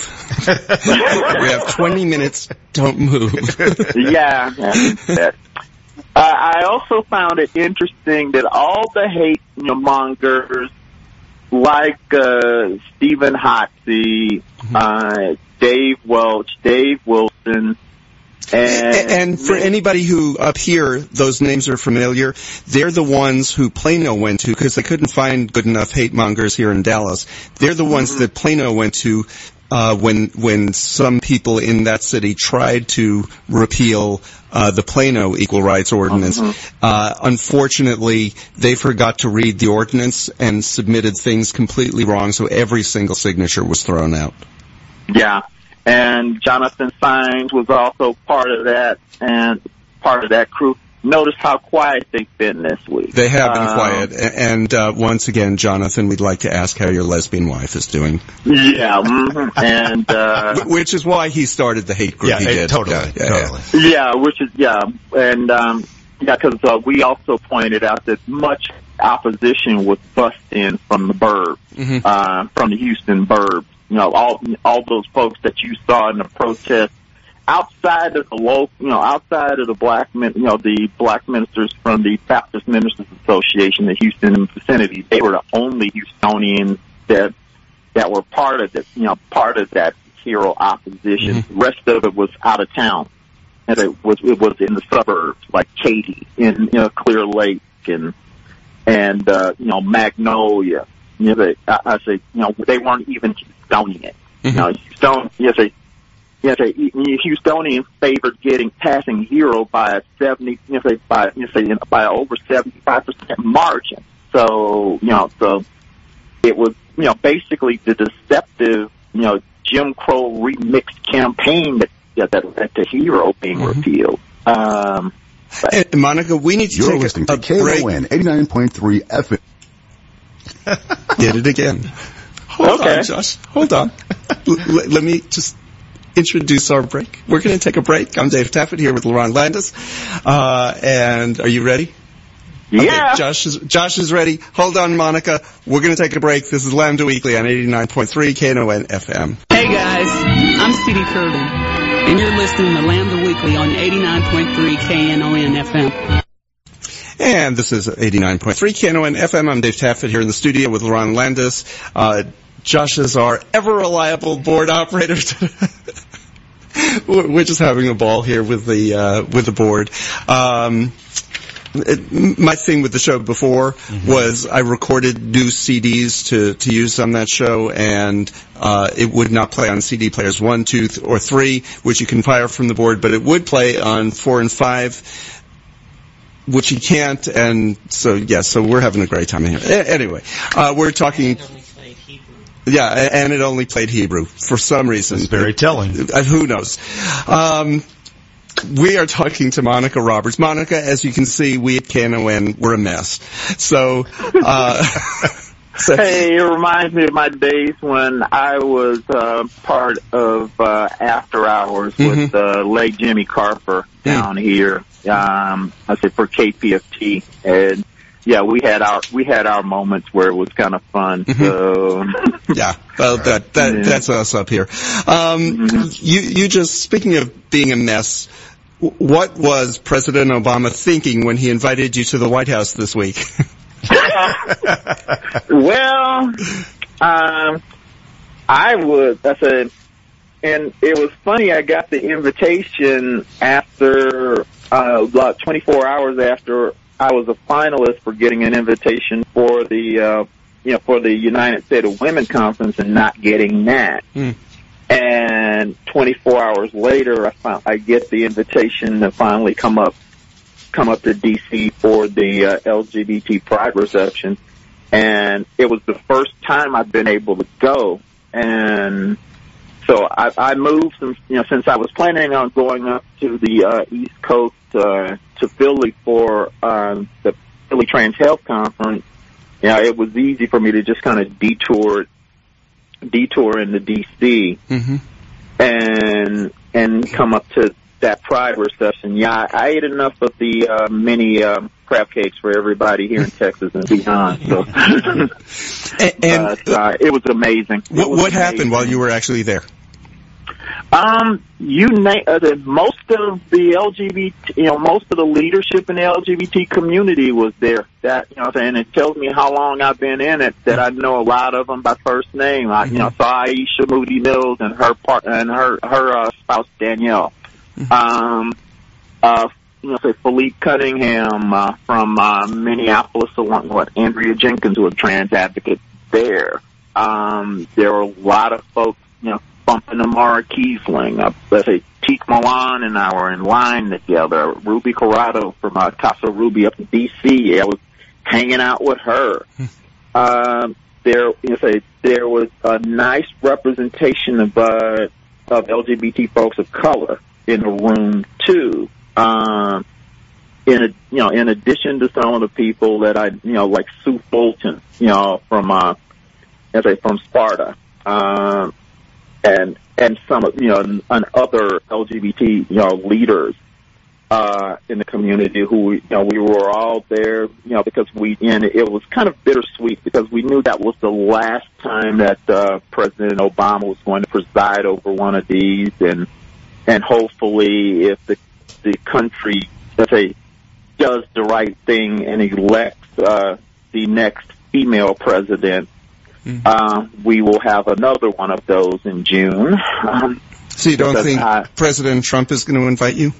We have twenty minutes. Don't move. yeah. yeah. Uh, I also found it interesting that all the hate mongers like uh, Stephen Hotsey, mm-hmm. uh, Dave Welch, Dave Wilson. And, and for anybody who up here, those names are familiar, they're the ones who Plano went to because they couldn't find good enough hate mongers here in Dallas. They're the ones mm-hmm. that Plano went to uh, when when some people in that city tried to repeal uh, the Plano Equal Rights Ordinance. Mm-hmm. Uh, unfortunately, they forgot to read the ordinance and submitted things completely wrong, so every single signature was thrown out. Yeah. And Jonathan Saenz was also part of that, and part of that crew. Notice how quiet they've been this week. They have been um, quiet. And uh, once again, Jonathan, we'd like to ask how your lesbian wife is doing. Yeah, mm-hmm. and uh, which is why he started the hate group yeah, he it, did. Totally, yeah, yeah, totally. Yeah, yeah which is yeah, and um, yeah, because uh, we also pointed out that much opposition was bust in from the burbs, mm-hmm. uh, from the Houston burbs. You know, all all those folks that you saw in the protest outside of the local, you know, outside of the black men, you know, the black ministers from the Baptist Ministers Association, the Houston and vicinity, they were the only Houstonians that that were part of it, you know, part of that hero opposition. Mm-hmm. The rest of it was out of town, and it was it was in the suburbs like Katy, in you know Clear Lake, and and uh, you know Magnolia. You know, they, I, I say, you know, they weren't even Houstonian it. Mm-hmm. You know, Houston, yes, they, yes, they, Houstonians favored getting passing hero by a seventy, you know, say by, you know, say by over seventy-five percent margin. So, you know, so it was, you know, basically the deceptive, you know, Jim Crow remixed campaign that yeah, that led to hero being mm-hmm. repealed. Um, hey, Monica, we need to You're take listening a, a to K O N eighty-nine point three F M. Did it again. Hold okay. on, Josh. Hold on. L- let me just introduce our break. We're going to take a break. I'm Dave Taffet here with LaRon Landis. Uh, and are you ready? Yeah. Okay, Josh is, Josh is ready. Hold on, Monica. We're going to take a break. This is Lambda Weekly on eighty-nine point three K N O N F M. Hey guys, I'm Speedy Curtin, and you're listening to Lambda Weekly on eighty-nine point three K N O N F M. And this is eighty-nine point three K N O N F M. I'm Dave Taffet here in the studio with LaRon Landis. Uh, Josh is our ever-reliable board operator today. We're just having a ball here with the uh, with the board. Um, it, my thing with the show before mm-hmm. was I recorded new C Ds to, to use on that show, and uh, it would not play on C D players one, two, th- or three, which you can fire from the board, but it would play on four and five, which you can't, and so, yeah, so we're having a great time here. A- anyway, uh, we're talking... Yeah, and it only played Hebrew for some reason. It's very telling. Uh, who knows? Um, we are talking to Monica Roberts. Monica, as you can see, we at K N O N, we're a mess. So, uh, so hey, it reminds me of my days when I was uh, part of uh, After Hours mm-hmm. with uh, late Jimmy Carper down mm. here. Um, I said for K P F T, and yeah, we had our we had our moments where it was kind of fun. Mm-hmm. So yeah, well, that that yeah. that's us up here. Um, mm-hmm. You you just speaking of being a mess, what was President Obama thinking when he invited you to the White House this week? Well, um, I was. I said, and it was funny. I got the invitation after uh, about twenty-four hours after I was a finalist for getting an invitation for the, uh, you know, for the United States of Women Conference and not getting that. Mm. And twenty-four hours later, I found, I get the invitation to finally come up, come up to D C for the uh, L G B T Pride reception. And it was the first time I've been able to go. And so I, I moved, since, you know, since I was planning on going up to the uh, East Coast uh, to Philly for um, the Philly Trans Health Conference. You know, it was easy for me to just kind of detour, detour into D C mm-hmm. and and come up to that Pride reception. Yeah, I, I ate enough of the uh, mini um, crab cakes for everybody here in Texas and beyond. So, and, and but, uh, it was amazing. It what, was what amazing. happened while you were actually there? Um, you na- uh, the, most of the L G B T, you know, most of the leadership in the L G B T community was there. That, you know, what I'm saying, it tells me how long I've been in it. That I know a lot of them by first name. I, you know, saw Aisha Moody Mills and her part and her her uh, spouse Danielle. Um, uh, you know, say Philippe Cunningham uh, from uh, Minneapolis, along what Andrea Jenkins was a trans advocate there. Um, there were a lot of folks, you know. Bumping Amara Kiesling, uh, let's say Teak Milan and I were in line together. Ruby Corrado from uh, Casa Ruby up in D C. I was hanging out with her. um, there, you know, say there was a nice representation of uh, of L G B T folks of color in the room too. Um, in a, you know, in addition to some of the people that I, you know, like Sue Fulton, you know, from uh, let's say from Sparta. Um, and and some of, you know, and, and other L G B T, you know, leaders uh, in the community who, you know, we were all there, you know, because we, and it was kind of bittersweet because we knew that was the last time that uh, President Obama was going to preside over one of these, and and hopefully if the the country, let's say, does the right thing and elects uh, the next female president, Mm-hmm. Uh, we will have another one of those in June. Um, so you don't think I, President Trump is going to invite you?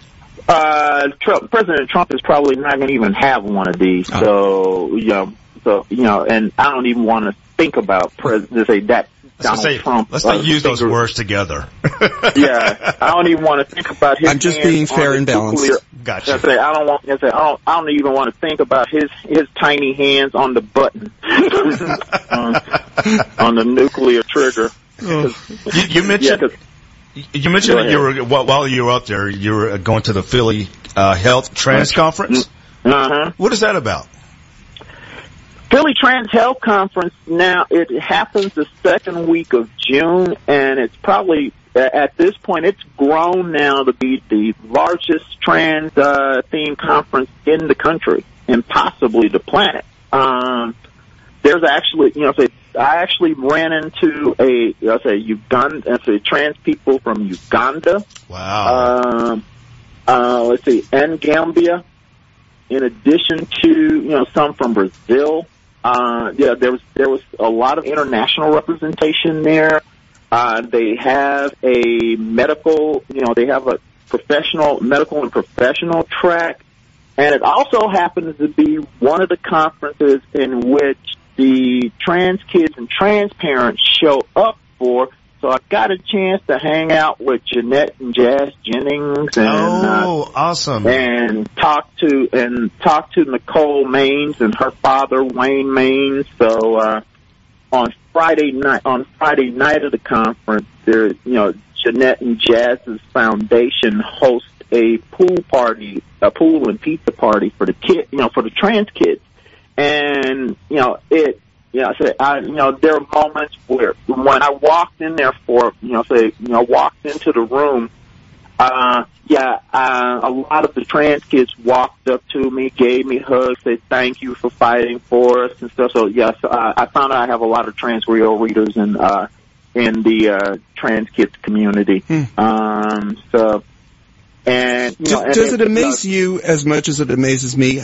Uh, Trump, President Trump is probably not going to even have one of these. Oh. So, you know, so, you know, and I don't even want to think about president, say that Donald say, Trump. Let's not uh, use those words together. Yeah. I don't even want to think about his. I'm just being fair and balanced. Nuclear, Gotcha. I say I don't want. I say I don't. I don't even want to think about his his tiny hands on the button on, on the nuclear trigger. Oh. You, you mentioned. Yeah, you mentioned that you were while you were up there, you were going to the Philly uh, Health Trans Conference. Uh-huh. What is that about? Philly Trans Health Conference. Now it happens the second week of June, and it's probably. At this point, it's grown now to be the largest trans uh, themed conference in the country and possibly the planet. Um, there's actually, you know, say I actually ran into a, I say Uganda, I say trans people from Uganda. Wow. Um, uh, let's see, and Gambia. In addition to, you know, some from Brazil. Uh, yeah, there was there was a lot of international representation there. Uh, they have a medical, you know, they have a professional, medical and professional track. And it also happens to be one of the conferences in which the trans kids and trans parents show up for. So I got a chance to hang out with Jeanette and Jazz Jennings and, oh, uh, awesome. and talk to, and talk to Nicole Maines and her father, Wayne Maines. So, uh, on Friday night, on Friday night of the conference, there, you know, Jeanette and Jazz's foundation hosts a pool party, a pool and pizza party for the kid, you know, for the trans kids. And, you know, it, you know, say, I, you know, there are moments where when I walked in there for, you know, say, you know, walked into the room, uh, yeah, uh, a lot of the trans kids walked up to me, gave me hugs, said thank you for fighting for us and stuff. So yes, uh, I found out I have a lot of trans real readers in, uh, in the, uh, trans kids community. Hmm. Um, so, and, you Do, know, and does it, it does, amaze you as much as it amazes me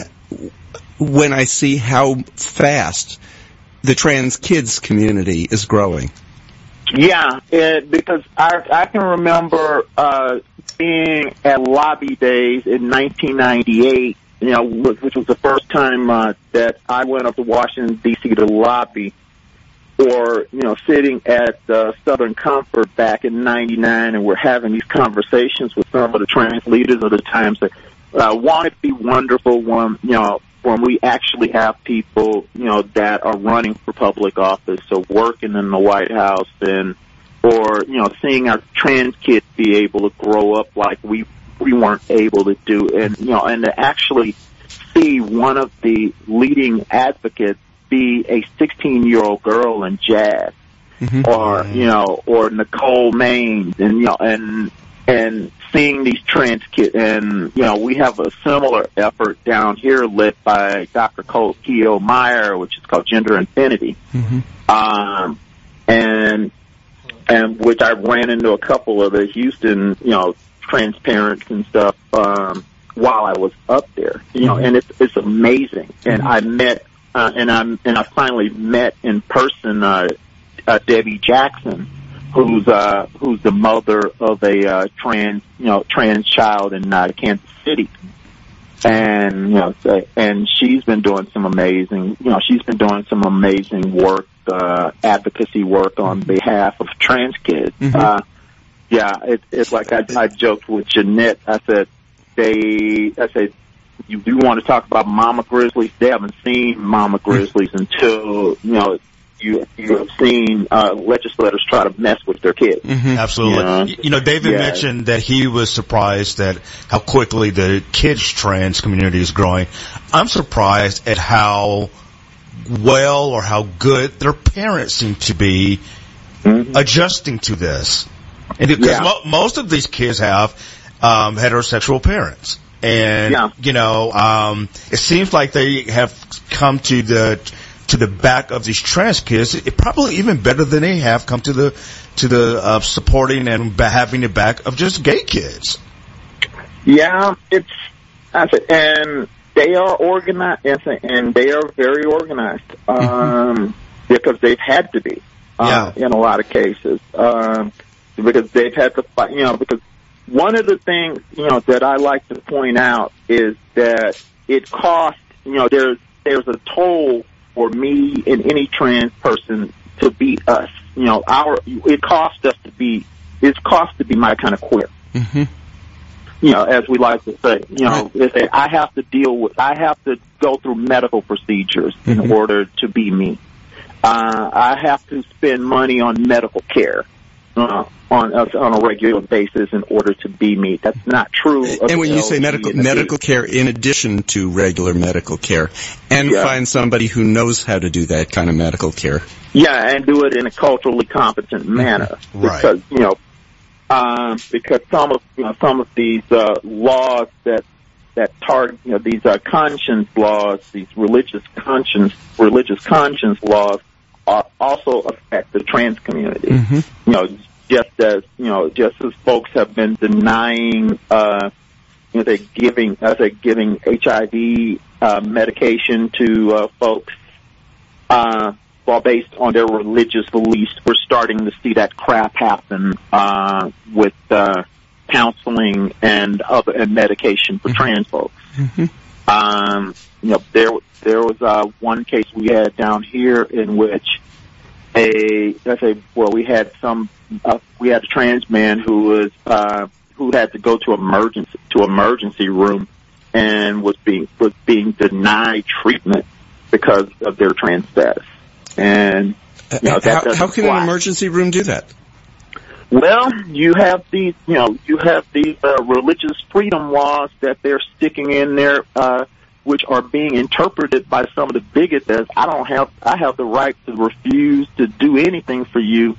when I see how fast the trans kids community is growing? Yeah, it, because I I can remember uh, being at Lobby Days in nineteen ninety-eight, you know, which was the first time uh, that I went up to Washington D C to lobby, or you know, sitting at uh, Southern Comfort back in ninety-nine, and we're having these conversations with some of the trans leaders of the time. So, uh, won't it be wonderful when you know? when we actually have people, you know, that are running for public office, so working in the White House, and or you know, seeing our trans kids be able to grow up like we we weren't able to do, and you know, and to actually see one of the leading advocates be a sixteen-year-old girl in jazz, mm-hmm. or you know, or Nicole Maines, and you know, and and seeing these trans kids, and, you know, we have a similar effort down here led by Doctor Cole Keogh Meyer, which is called Gender Infinity. Mm-hmm. Um, and and which I ran into a couple of the Houston, you know, trans parents and stuff um, while I was up there. You know, and it's it's amazing. And I met, uh, and I and I finally met in person uh, uh, Debbie Jackson, who's uh, who's the mother of a uh, trans, you know, trans child in uh, Kansas City. And, you know, and she's been doing some amazing, you know, she's been doing some amazing work, uh, advocacy work on behalf of trans kids. Mm-hmm. Uh, yeah, it, it's like I, I joked with Jeanette. I said, they, I said, you do want to talk about mama grizzlies? They haven't seen mama grizzlies until, you know, you you have seen uh, legislators try to mess with their kids. Mm-hmm. Absolutely. You know, you know David yeah. mentioned that he was surprised at how quickly the kids trans community is growing. I'm surprised at how well or how good their parents seem to be mm-hmm. adjusting to this. And because yeah. mo- most of these kids have um, heterosexual parents. And, yeah. you know, um, it seems like they have come to the to the back of these trans kids, it probably even better than they have come to the to the uh, supporting and having the back of just gay kids. Yeah, it's and they are organized, and they are very organized um, mm-hmm. because they've had to be uh, yeah. in a lot of cases um, because they've had to fight. You know, because one of the things you know that I like to point out is that it costs. You know, there's there's a toll for me and any trans person to be us. You know, our it costs us to be it costs to be my kind of queer. Mm-hmm. You know, as we like to say, you know, right. I have to deal with, I have to go through medical procedures mm-hmm. in order to be me. Uh, I have to spend money on medical care uh, on uh, on a regular basis in order to be me. That's not true. And when you say medical medical care, in addition to regular medical care, and yeah. find somebody who knows how to do that kind of medical care. Yeah, and do it in a culturally competent manner, right. because you know, um, because some of you know some of these uh, laws that that target you know these uh, conscience laws, these religious conscience religious conscience laws, uh, also affect the trans community. Mm-hmm. You know. Just as you know, just as folks have been denying, uh, you know, they're giving, as they're giving H I V uh, medication to uh, folks, uh, well, based on their religious beliefs, we're starting to see that crap happen uh, with uh, counseling and other and medication for mm-hmm. trans folks. Mm-hmm. Um, you know, there there was uh, one case we had down here in which a let's say, well, we had some. Uh, we had a trans man who was uh, who had to go to emergency to emergency room and was being was being denied treatment because of their trans status. And you know, that how, how can fly. An emergency room do that? Well, you have these you know you have these uh, religious freedom laws that they're sticking in there, uh, which are being interpreted by some of the bigots as I don't have I have the right to refuse to do anything for you.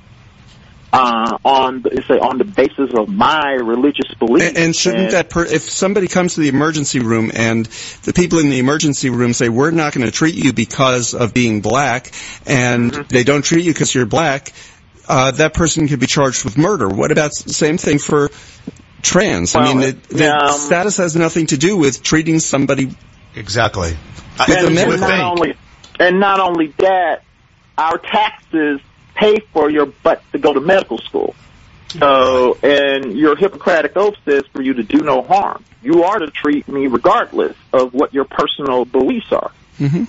Uh, on the, say on the basis of my religious beliefs. And, and shouldn't and, that per- if somebody comes to the emergency room and the people in the emergency room say we're not going to treat you because of being black, and mm-hmm. they don't treat you because you're black, uh, that person could be charged with murder. What about the same thing for trans? Well, I mean, the, the um, status has nothing to do with treating somebody exactly. And, and not only and not only that, our taxes pay for your butt to go to medical school. So, and your Hippocratic oath says for you to do no harm. You are to treat me regardless of what your personal beliefs are. Mm-hmm.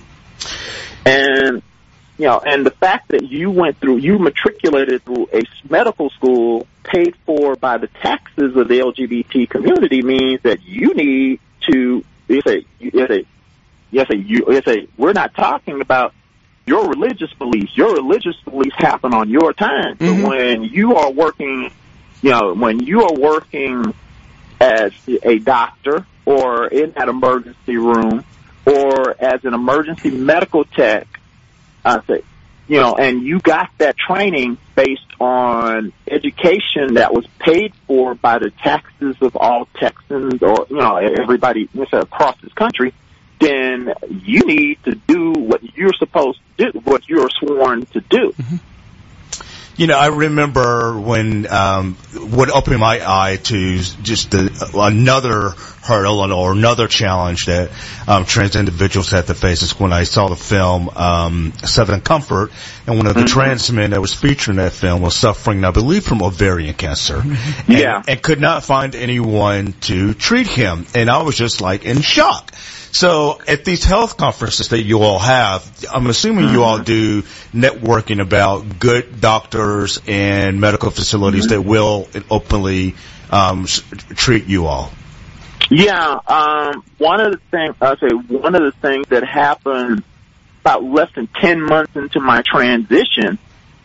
And, you know, and the fact that you went through, you matriculated through a medical school paid for by the taxes of the L G B T community means that you need to, it's a, it's a, it's a, it's a, we're not talking about your religious beliefs. Your religious beliefs happen on your time. Mm-hmm. So when you are working, you know, when you are working as a doctor or in that emergency room or as an emergency medical tech, I say, you know, and you got that training based on education that was paid for by the taxes of all Texans or, you know, everybody across this country, then you need to do what you're supposed to do, what you're sworn to do. Mm-hmm. you know, I remember when um, what opened my eye to just the, another hurdle or another challenge that um, trans individuals had to face is when I saw the film um, Seven Comfort, and one of the mm-hmm. trans men that was featured in that film was suffering, I believe, from ovarian cancer. Mm-hmm. And, yeah. and could not find anyone to treat him. And I was just like in shock. So at these health conferences that you all have, I'm assuming mm-hmm. you all do networking about good doctors and medical facilities mm-hmm. that will openly um, treat you all. Yeah, um, one of the things I say one of the things that happened about less than ten months into my transition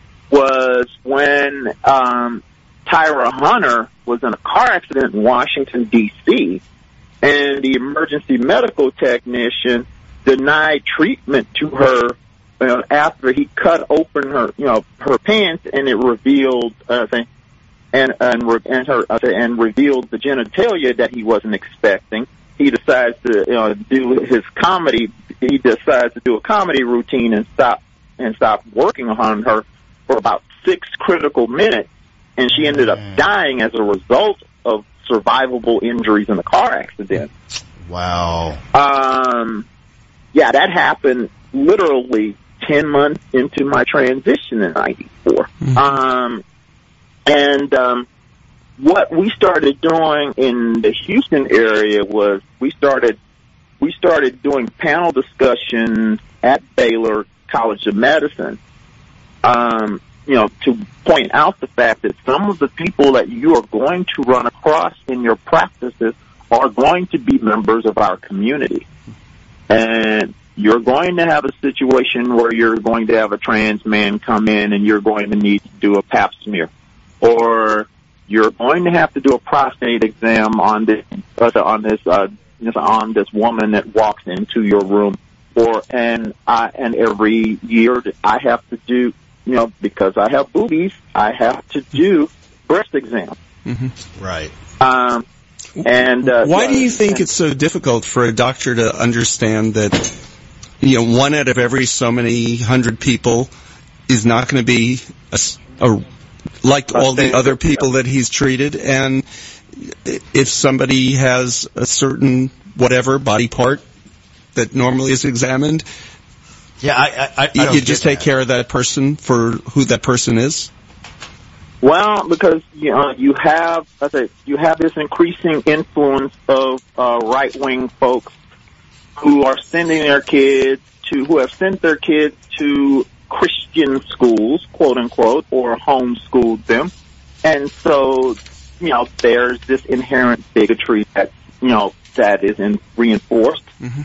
was when um, Tyra Hunter was in a car accident in Washington D C, and the emergency medical technician denied treatment to her uh, after he cut open her, you know, her pants, and it revealed, uh, thing, and and re- and her uh, and revealed the genitalia that he wasn't expecting. He decides to, you know, do his comedy. He decides to do a comedy routine and stop and stop working on her for about six critical minutes, and she ended up dying as a result of survivable injuries in the car accident. Wow. Um, yeah, that happened literally ten months into my transition in ninety-four. Mm-hmm. Um, and um, what we started doing in the Houston area was we started we started doing panel discussions at Baylor College of Medicine. Um, you know, to point out the fact that some of the people that you are going to run across in your practices are going to be members of our community. And you're going to have a situation where you're going to have a trans man come in and you're going to need to do a pap smear. Or you're going to have to do a prostate exam on this, on this, uh, on this woman that walks into your room. Or, and I, and every year I have to do, you know, because I have boobies, I have to do breast exams. Mm-hmm. Right. Um, and uh, why do you think it's so difficult for a doctor to understand that, you know, one out of every so many hundred people is not going to be a, a, like all the other people that he's treated, and if somebody has a certain whatever body part that normally is examined, yeah, I, I, I you, don't you just take that. care of that person for who that person is? Well, because you know you have, I say, you have this increasing influence of uh, right-wing folks who are sending their kids to, who have sent their kids to Christian schools, quote unquote, or homeschooled them, and so you know there's this inherent bigotry that you know that is in, reinforced. Mm-hmm.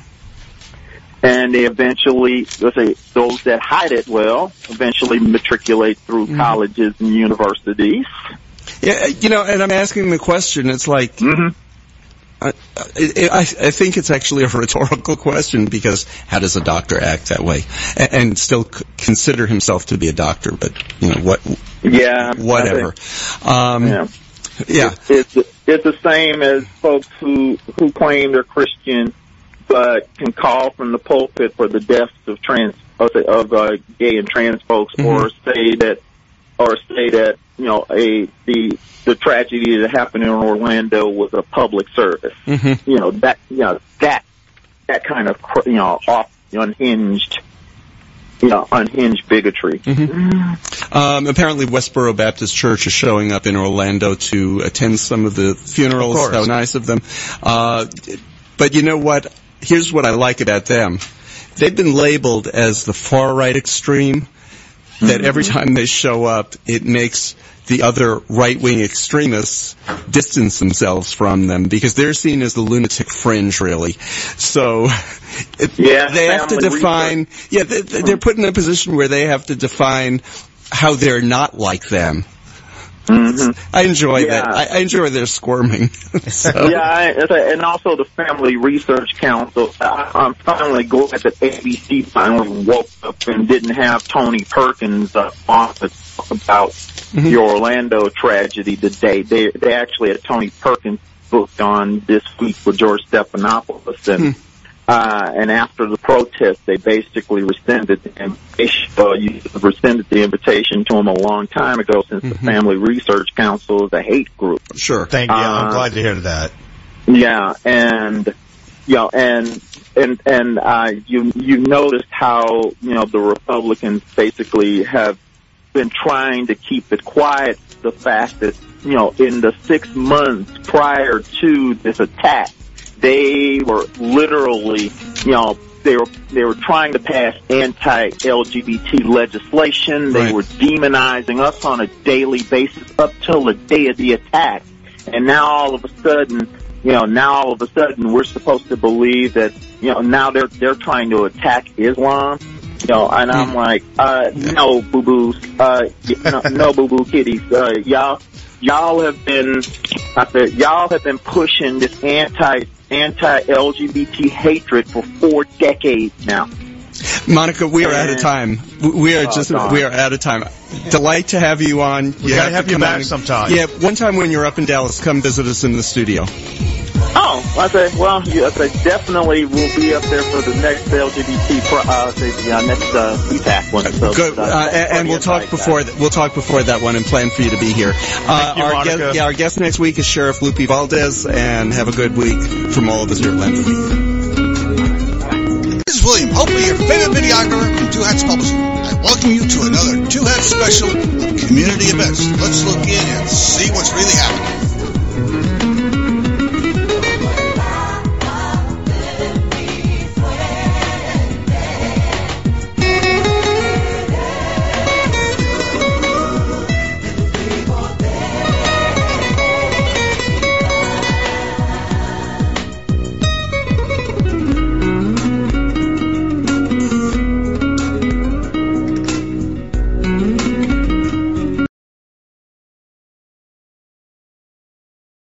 And they eventually, let's say, those that hide it well, eventually matriculate through mm-hmm. colleges and universities. Yeah, you know, and I'm asking the question, it's like, mm-hmm. I, I, I think it's actually a rhetorical question, because how does a doctor act that way? And, and still c- consider himself to be a doctor, but, you know, what, yeah, whatever. Um, yeah. yeah. It's, it's, it's the same as folks who, who claim they're Christian, but can call from the pulpit for the deaths of trans of, of uh, gay and trans folks, mm-hmm. or say that, or say that you know a the the tragedy that happened in Orlando was a public service. Mm-hmm. You know that you know that that kind of you know off unhinged you know unhinged bigotry. Mm-hmm. Um, apparently, Westboro Baptist Church is showing up in Orlando to attend some of the funerals. How nice of them! Uh, but you know what? Here's what I like about them. They've been labeled as the far-right extreme, that every time they show up, it makes the other right-wing extremists distance themselves from them, because they're seen as the lunatic fringe, really. So it, yeah, they have to define, research. yeah, they, they're put in a position where they have to define how they're not like them. Mm-hmm. I enjoy yeah. that. I, I enjoy their squirming. so. Yeah, I, and also the Family Research Council. I, I'm finally glad that A B C finally woke up and didn't have Tony Perkins uh, on to talk about mm-hmm. the Orlando tragedy today. They they actually had Tony Perkins booked on this week with George Stephanopoulos, and mm-hmm. Uh, and after the protest, they basically rescinded the invitation. Uh, you rescinded the invitation to them a long time ago, since mm-hmm. the Family Research Council is a hate group. Sure. Thank you. Uh, I'm glad to hear that. Yeah, and you know, and and and uh, you you noticed how you know the Republicans basically have been trying to keep it quiet. The fact that you know in the six months prior to this attack, they were literally, you know, they were they were trying to pass anti-L G B T legislation. They right. were demonizing us on a daily basis up till the day of the attack. And now all of a sudden, you know, now all of a sudden we're supposed to believe that, you know, now they're they're trying to attack Islam. You know, and I'm like, uh, no, boo-boos, uh, no, no boo-boo kitties, uh, y'all, y'all have been, I said, y'all have been pushing this anti, anti-L G B T hatred for four decades now. Monica, we are and, out of time. We are oh, just, God. we are out of time. Delight to have you on. We you gotta have, have you back on. sometime. Yeah, one time when you're up in Dallas, come visit us in the studio. Oh, I say, well, yeah, I say definitely we'll be up there for the next L G B T, pro, uh, say, the uh, next uh, E PAC one. So, Good, uh, uh, and, and we'll talk before th- we'll talk before that one and plan for you to be here. Uh, you, our guest, yeah, our guest next week is Sheriff Lupe Valdez, and have a good week from all of us here at Land of the Week. This is William Hopefully your favorite videographer from Two Hats Publishing. I welcome you to another Two Hats special of community events. Let's look in and see what's really happening.